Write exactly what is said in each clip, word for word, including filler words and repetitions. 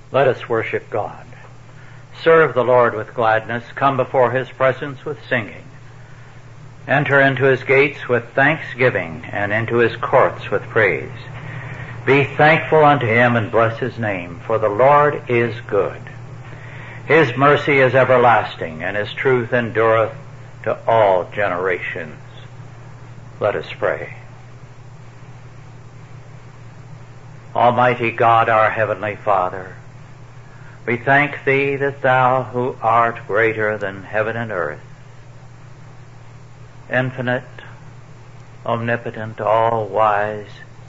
Let us worship God. Serve the Lord with gladness. Come before His presence with singing. Enter into His gates with thanksgiving and into His courts with praise. Be thankful unto Him and bless His name, for the Lord is good. His mercy is everlasting, and His truth endureth to all generations. Let us pray. Almighty God, our Heavenly Father, we thank Thee that Thou, who art greater than heaven and earth, infinite, omnipotent, all-wise,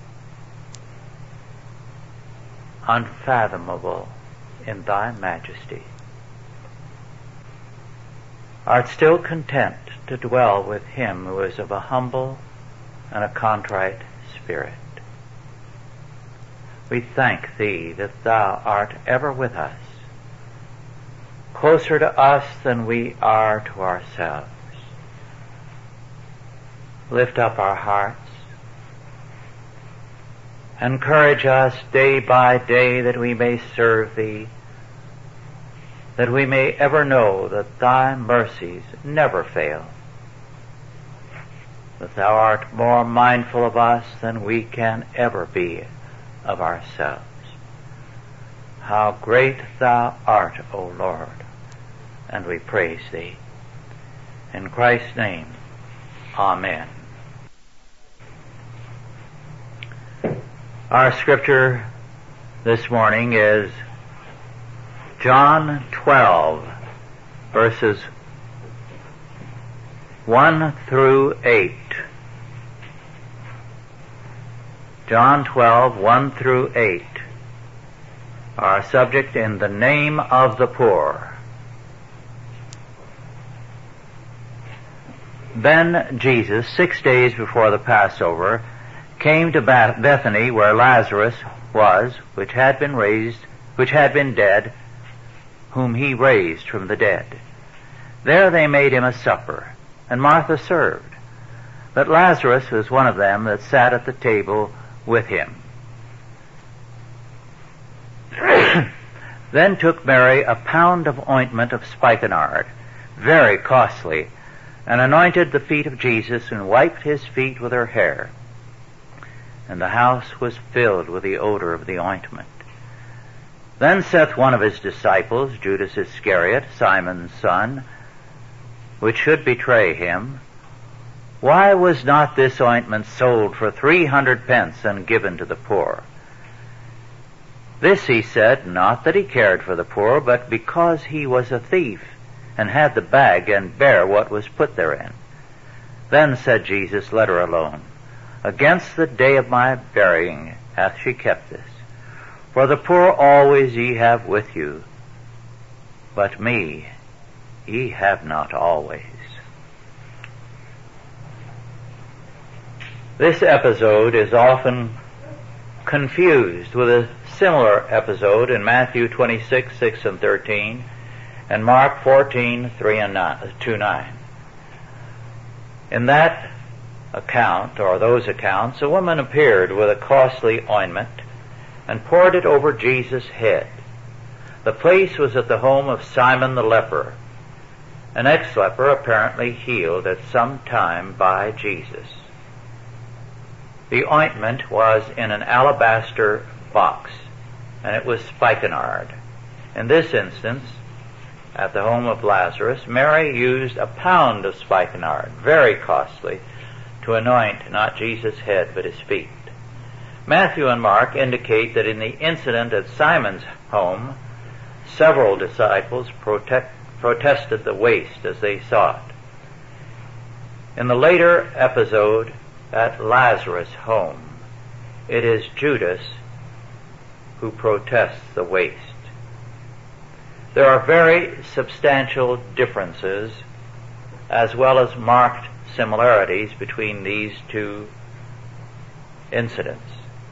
unfathomable in Thy majesty, art still content to dwell with him who is of a humble and a contrite spirit. We thank Thee that Thou art ever with us, closer to us than we are to ourselves. Lift up our hearts. Encourage us day by day that we may serve Thee, that we may ever know that Thy mercies never fail, that Thou art more mindful of us than we can ever be of ourselves. How great Thou art, O Lord, and we praise Thee. In Christ's name, Amen. Our scripture this morning is John twelve, verses one through eight. John twelve, one through eight. Our subject, in the name of the poor. Then Jesus, six days before the Passover, came to Bethany, where Lazarus was, which had been raised, which had been dead, whom he raised from the dead. There they made him a supper, and Martha served. But Lazarus was one of them that sat at the table with him. Then took Mary a pound of ointment of spikenard, very costly, and anointed the feet of Jesus, and wiped his feet with her hair. And the house was filled with the odor of the ointment. Then saith one of his disciples, Judas Iscariot, Simon's son, which should betray him, Why was not this ointment sold for three hundred pence and given to the poor? This he said, not that he cared for the poor, but because he was a thief, and had the bag, and bare what was put therein. Then said Jesus, Let her alone. Against the day of my burying hath she kept this. For the poor always ye have with you, but me ye have not always. This episode is often confused with a similar episode in Matthew twenty-six, six and thirteen, and Mark fourteen, three and two, nine. In that account, or those accounts, a woman appeared with a costly ointment and poured it over Jesus' head. The place was at the home of Simon the leper, an ex-leper apparently healed at some time by Jesus. The ointment was in an alabaster box, and it was spikenard. In this instance, at the home of Lazarus, Mary used a pound of spikenard, very costly, to anoint not Jesus' head but his feet. Matthew and Mark indicate that in the incident at Simon's home, several disciples protect, protested the waste as they saw it. In the later episode at Lazarus' home, it is Judas who protests the waste. There are very substantial differences as well as marked similarities between these two incidents.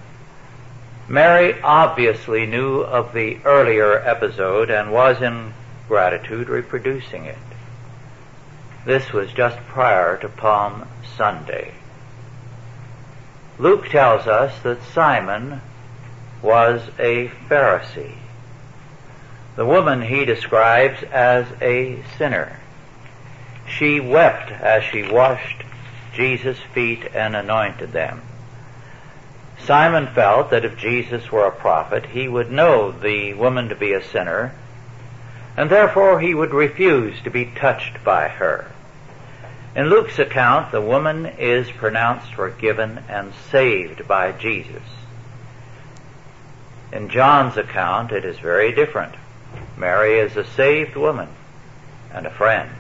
Mary obviously knew of the earlier episode and was in gratitude reproducing it. This was just prior to Palm Sunday. Luke tells us that Simon was a Pharisee. The woman he describes as a sinner. She wept as she washed Jesus' feet and anointed them. Simon felt that if Jesus were a prophet, he would know the woman to be a sinner, and therefore he would refuse to be touched by her. In Luke's account, the woman is pronounced forgiven and saved by Jesus. In John's account, it is very different. Mary is a saved woman and a friend.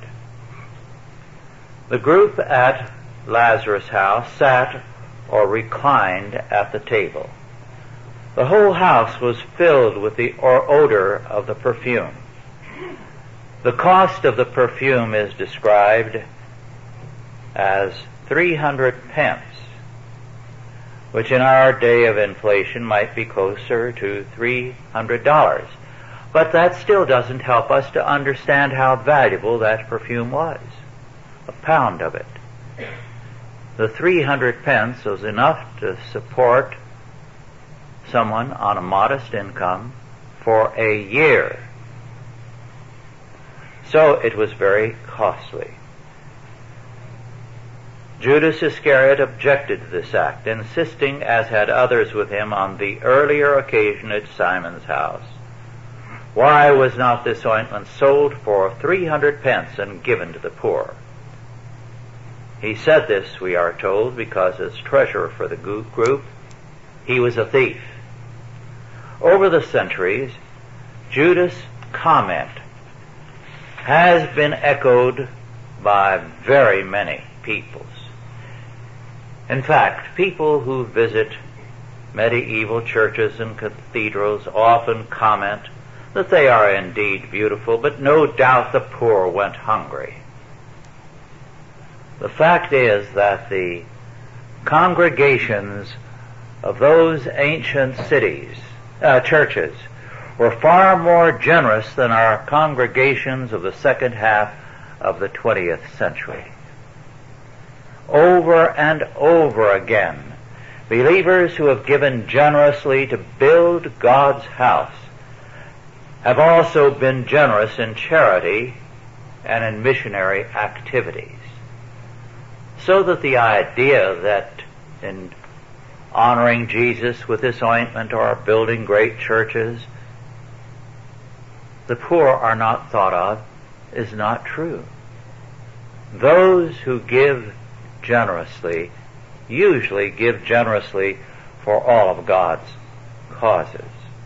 The group at Lazarus' house sat or reclined at the table. The whole house was filled with the odor of the perfume. The cost of the perfume is described as three hundred pence, which in our day of inflation might be closer to three hundred dollars. But that still doesn't help us to understand how valuable that perfume was. A pound of it. The three hundred pence was enough to support someone on a modest income for a year. So it was very costly. Judas Iscariot objected to this act, insisting, as had others with him on the earlier occasion at Simon's house, why was not this ointment sold for three hundred pence and given to the poor? He said this, we are told, because as treasurer for the group, he was a thief. Over the centuries, Judas' comment has been echoed by very many peoples. In fact, people who visit medieval churches and cathedrals often comment that they are indeed beautiful, but no doubt the poor went hungry. The fact is that the congregations of those ancient cities, uh, churches, were far more generous than our congregations of the second half of the twentieth century. Over and over again, believers who have given generously to build God's house have also been generous in charity and in missionary activities. So that the idea that in honoring Jesus with this ointment or building great churches, the poor are not thought of is not true. Those who give generously usually give generously for all of God's causes.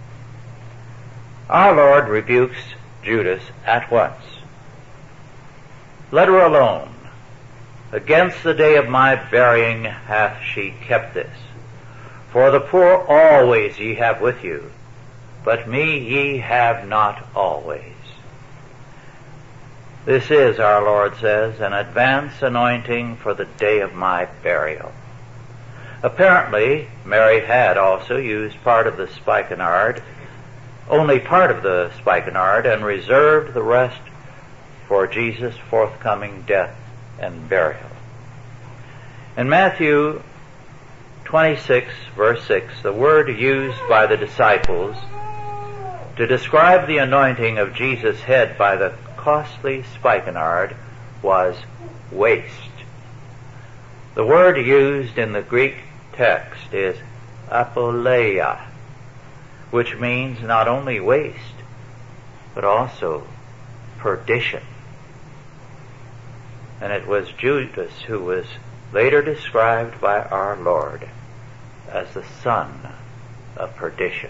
Our Lord rebukes Judas at once. Let her alone. Against the day of my burying hath she kept this. For the poor always ye have with you, but me ye have not always. This is, our Lord says, an advance anointing for the day of my burial. Apparently, Mary had also used part of the spikenard, only part of the spikenard, and reserved the rest for Jesus' forthcoming death and burial. In Matthew twenty-six, verse six, the word used by the disciples to describe the anointing of Jesus' head by the costly spikenard was waste. The word used in the Greek text is apoleia, which means not only waste, but also perdition. And it was Judas who was later described by our Lord as the son of perdition.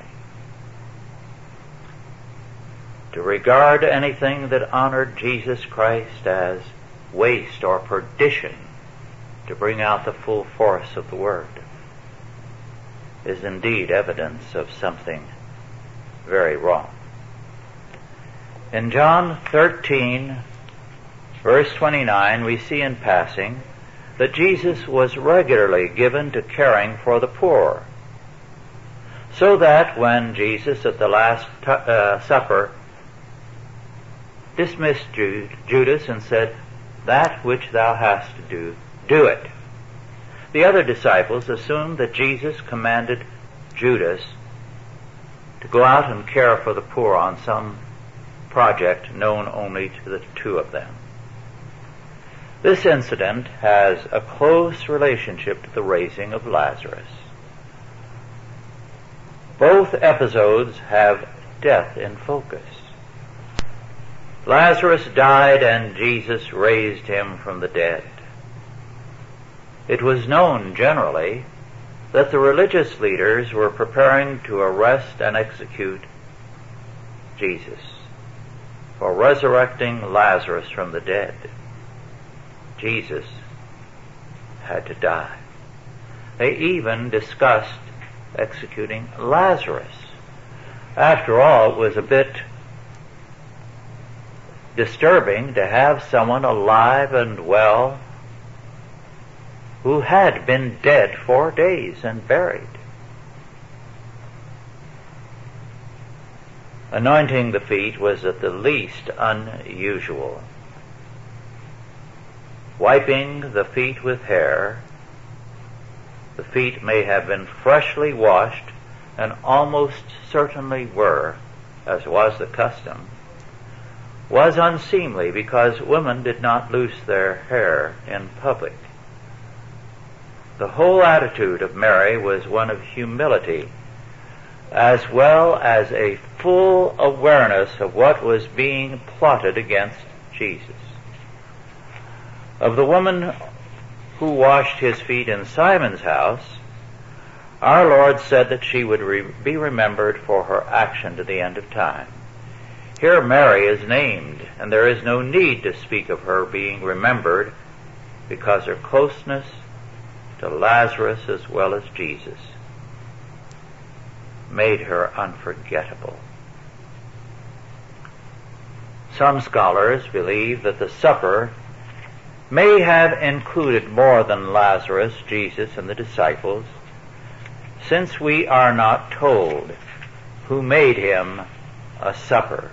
To regard anything that honored Jesus Christ as waste or perdition, to bring out the full force of the word, is indeed evidence of something very wrong. In John thirteen, verse twenty-nine, we see in passing that Jesus was regularly given to caring for the poor, so that when Jesus at the Last t- uh, Supper dismissed Jude, Judas and said, "That which thou hast to do, do it," the other disciples assumed that Jesus commanded Judas to go out and care for the poor on some project known only to the two of them. This incident has a close relationship to the raising of Lazarus. Both episodes have death in focus. Lazarus died and Jesus raised him from the dead. It was known generally that the religious leaders were preparing to arrest and execute Jesus for resurrecting Lazarus from the dead. Jesus had to die. They even discussed executing Lazarus. After all, it was a bit disturbing to have someone alive and well who had been dead four days and buried. Anointing the feet was at the least unusual. Wiping the feet with hair, the feet may have been freshly washed, and almost certainly were, as was the custom, was unseemly because women did not loose their hair in public. The whole attitude of Mary was one of humility, as well as a full awareness of what was being plotted against Jesus. Of the woman who washed his feet in Simon's house, our Lord said that she would re- be remembered for her action to the end of time. Here Mary is named, and there is no need to speak of her being remembered because her closeness to Lazarus as well as Jesus made her unforgettable. Some scholars believe that the supper may have included more than Lazarus, Jesus, and the disciples, since we are not told who made him a supper.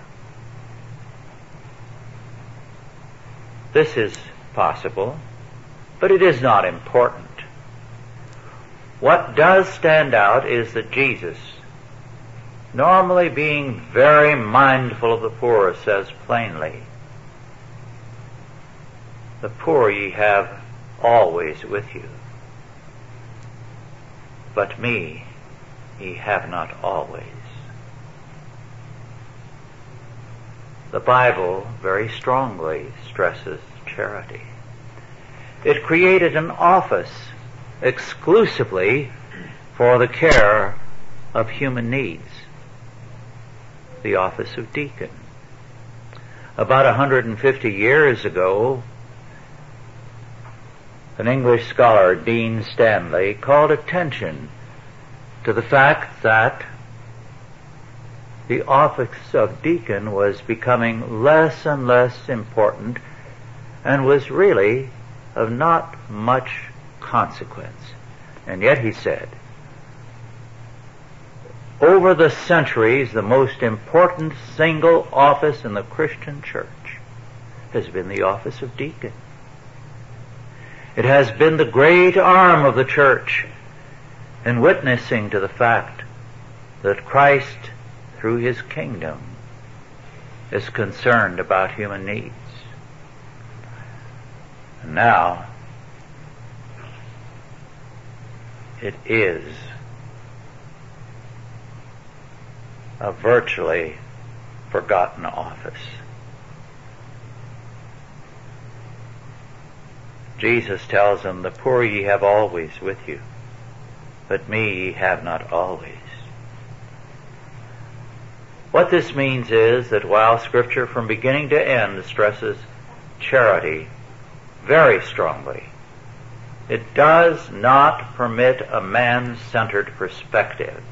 This is possible, but it is not important. What does stand out is that Jesus, normally being very mindful of the poor, says plainly, "The poor ye have always with you, but me ye have not always." The Bible very strongly stresses charity. It created an office exclusively for the care of human needs, the office of deacon. About one hundred fifty years ago, an English scholar, Dean Stanley, called attention to the fact that the office of deacon was becoming less and less important and was really of not much consequence. And yet, he said, over the centuries, the most important single office in the Christian church has been the office of deacon. It has been the great arm of the church in witnessing to the fact that Christ, through his kingdom, is concerned about human needs. And now, it is a virtually forgotten office. Jesus tells them, "The poor ye have always with you, but me ye have not always." What this means is that while Scripture from beginning to end stresses charity very strongly, it does not permit a man-centered perspective.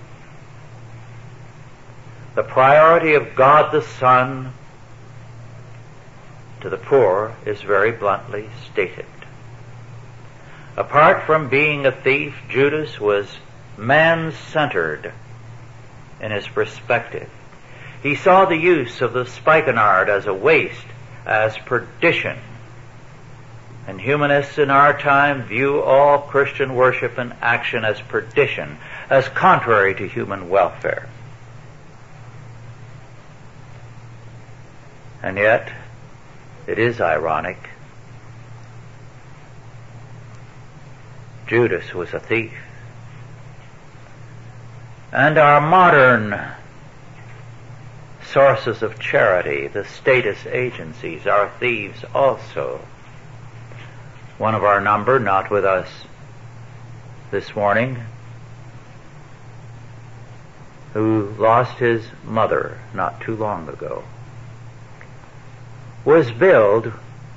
The priority of God the Son to the poor is very bluntly stated. Apart from being a thief, Judas was man-centered in his perspective. He saw the use of the spikenard as a waste, as perdition. And humanists in our time view all Christian worship and action as perdition, as contrary to human welfare. And yet, it is ironic. Judas was a thief. And our modern sources of charity, the status agencies, are thieves also. One of our number, not with us this morning, who lost his mother not too long ago, was billed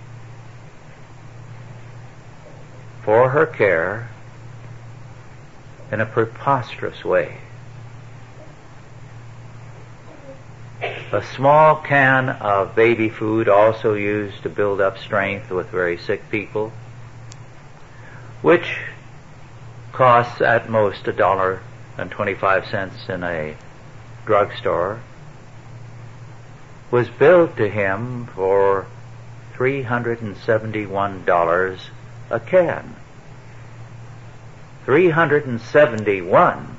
for her care in a preposterous way. A small can of baby food, also used to build up strength with very sick people, which costs at most a dollar and twenty-five cents in a drugstore, was billed to him for three hundred seventy-one dollars a can. three hundred seventy-one.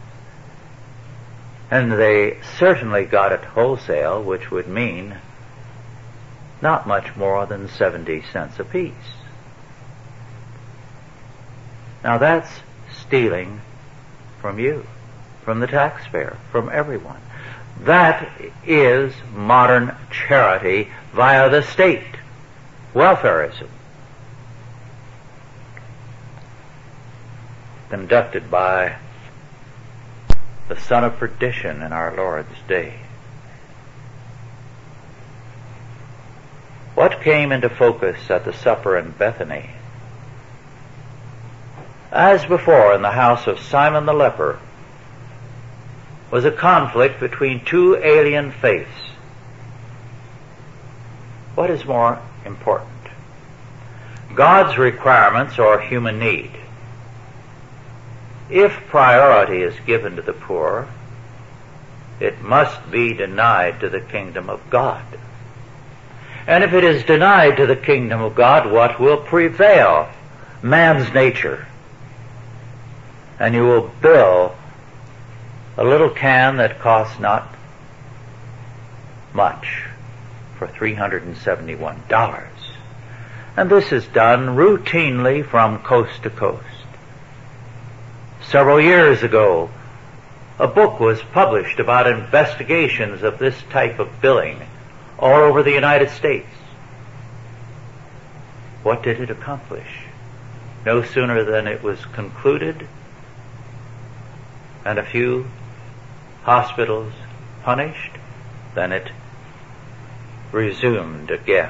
And they certainly got it wholesale, which would mean not much more than seventy cents apiece. Now that's stealing from you, from the taxpayer, from everyone. That is modern charity via the state, welfarism, conducted by the son of perdition in our Lord's day. What came into focus at the supper in Bethany? As before in the house of Simon the leper, was a conflict between two alien faiths. What is more important? God's requirements or human need? If priority is given to the poor, it must be denied to the kingdom of God. And if it is denied to the kingdom of God, what will prevail? Man's nature. And you will bill a little can that costs not much for three hundred seventy-one dollars. And this is done routinely from coast to coast. Several years ago, a book was published about investigations of this type of billing all over the United States. What did it accomplish? No sooner than it was concluded and a few hospitals punished, than it resumed again.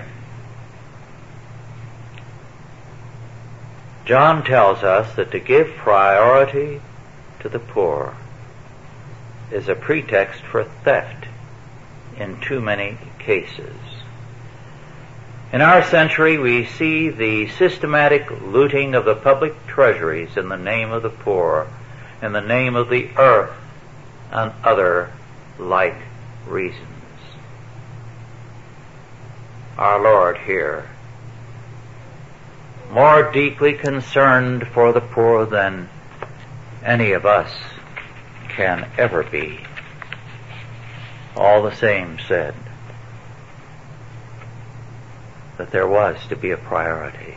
John tells us that to give priority to the poor is a pretext for theft in too many cases. In our century, we see the systematic looting of the public treasuries in the name of the poor, in the name of the earth, and other like reasons. Our Lord here, more deeply concerned for the poor than any of us can ever be, all the same said that there was to be a priority.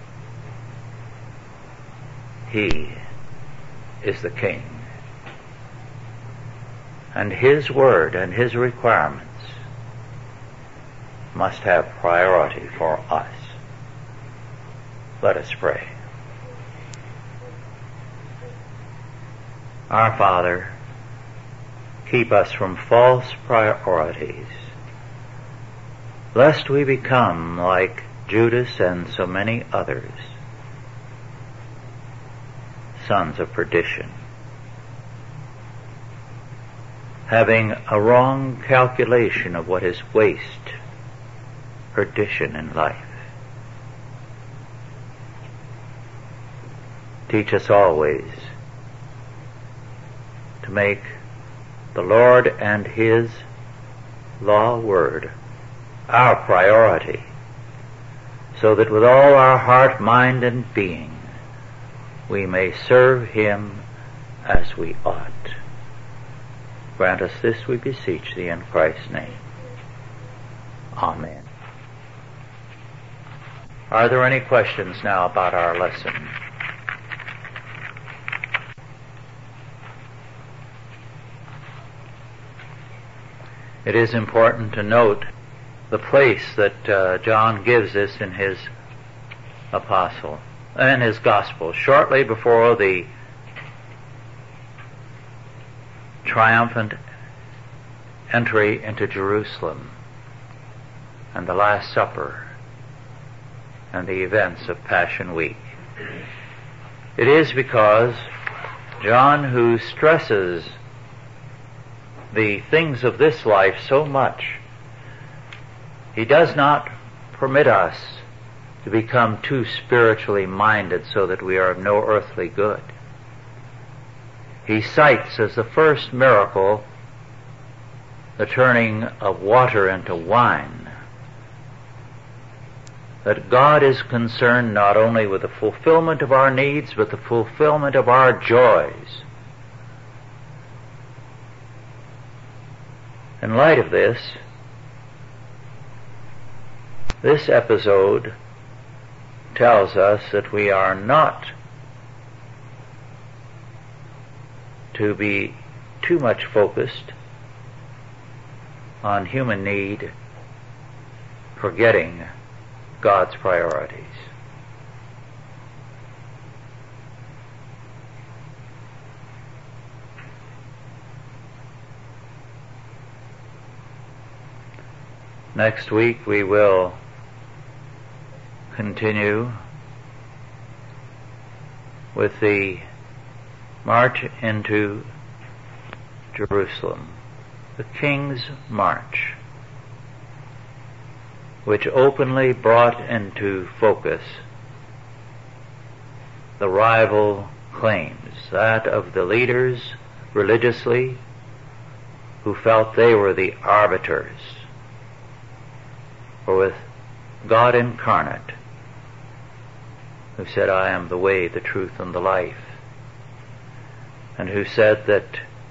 He is the King, and His word and His requirements must have priority for us. Let us pray. Our Father, keep us from false priorities, lest we become like Judas and so many others, sons of perdition, having a wrong calculation of what is waste, perdition in life. Teach us always to make the Lord and His law word our priority, so that with all our heart, mind, and being we may serve Him as we ought. Grant us this, we beseech Thee, in Christ's name. Amen. Are there any questions now about our lesson? It is important to note the place that uh, John gives us in his apostle, in his gospel, shortly before the triumphant entry into Jerusalem and the Last Supper and the events of Passion Week. It is because John, who stresses the things of this life so much, he does not permit us to become too spiritually minded so that we are of no earthly good. He cites as the first miracle the turning of water into wine. That God is concerned not only with the fulfillment of our needs, but the fulfillment of our joys. In light of this, this episode tells us that we are not to be too much focused on human need, forgetting God's priorities. Next week we will continue with the march into Jerusalem, the King's March, which openly brought into focus the rival claims, that of the leaders religiously who felt they were the arbiters, or with God incarnate, who said, I am the way, the truth, and the life, and who said that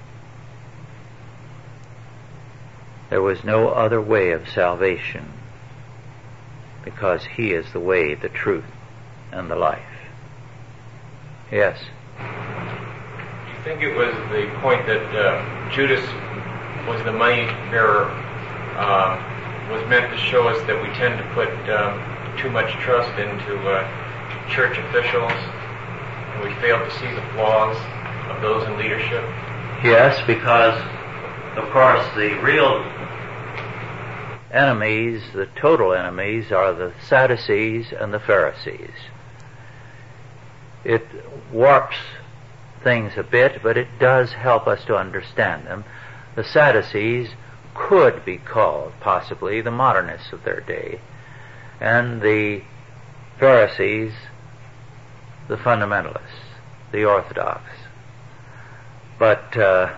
there was no other way of salvation because He is the way, the truth, and the life. Yes? Do you think it was the point that uh, Judas was the money bearer uh, was meant to show us that we tend to put um, too much trust into uh, church officials, and we fail to see the flaws of those in leadership? Yes, because, of course, the real enemies, the total enemies, are the Sadducees and the Pharisees. It warps things a bit, but it does help us to understand them. The Sadducees could be called, possibly, the modernists of their day, and the Pharisees, the fundamentalists, the orthodox. But uh,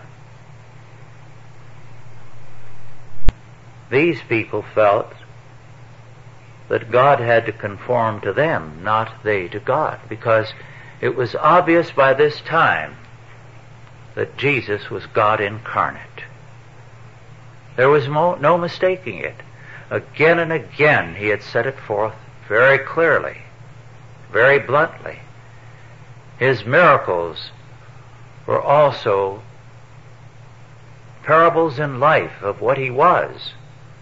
these people felt that God had to conform to them, not they to God, because it was obvious by this time that Jesus was God incarnate. There was mo- no mistaking it. Again and again he had set it forth very clearly, very bluntly. His miracles were also parables in life of what he was,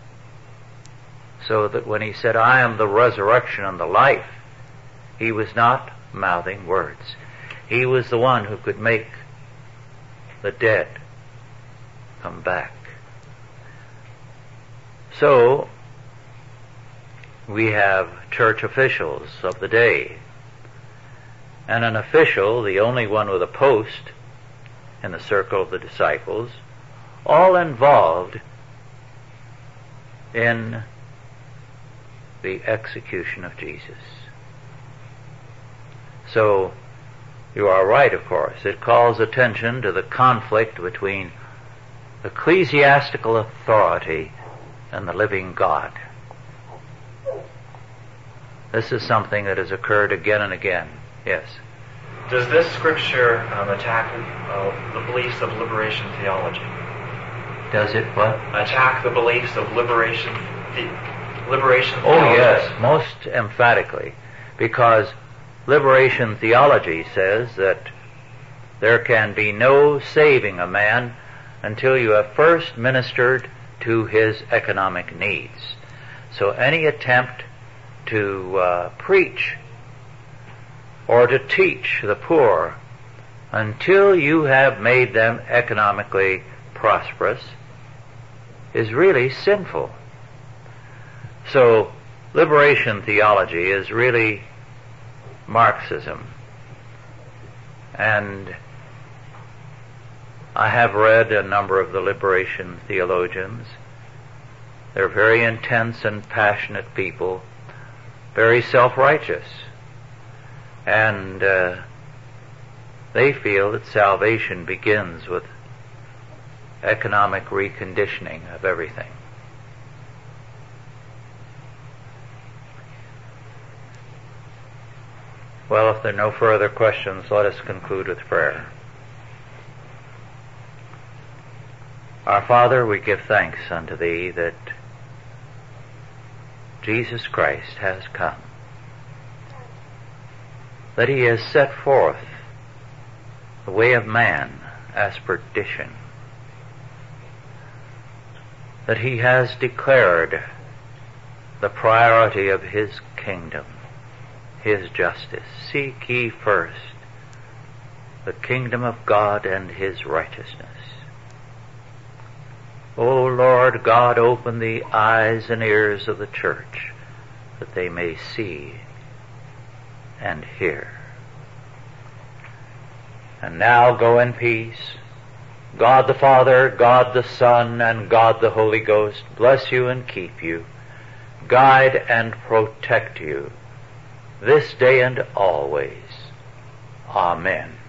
so that when he said, I am the resurrection and the life, he was not mouthing words. He was the one who could make the dead come back. So, we have church officials of the day, and an official, the only one with a post in the circle of the disciples, all involved in the execution of Jesus. So, you are right, of course. It calls attention to the conflict between ecclesiastical authority and the living God. This is something that has occurred again and again. Yes? Does this scripture um, attack uh, the beliefs of liberation theology? Does it what? Attack the beliefs of liberation the- liberation Oh, theology? yes, most emphatically, because liberation theology says that there can be no saving a man until you have first ministered to his economic needs. So any attempt to uh, preach or to teach the poor until you have made them economically prosperous is really sinful. So liberation theology is really Marxism. And I have read a number of the liberation theologians. They're very intense and passionate people, very self-righteous. And uh, they feel that salvation begins with economic reconditioning of everything. Well, if there are no further questions, let us conclude with prayer. Our Father, we give thanks unto Thee that Jesus Christ has come, that He has set forth the way of man as perdition, that He has declared the priority of His kingdom, His justice. Seek ye first the kingdom of God and His righteousness. O Lord God, open the eyes and ears of the church that they may see and hear. And now go in peace. God the Father, God the Son, and God the Holy Ghost bless you and keep you, guide and protect you this day and always. Amen.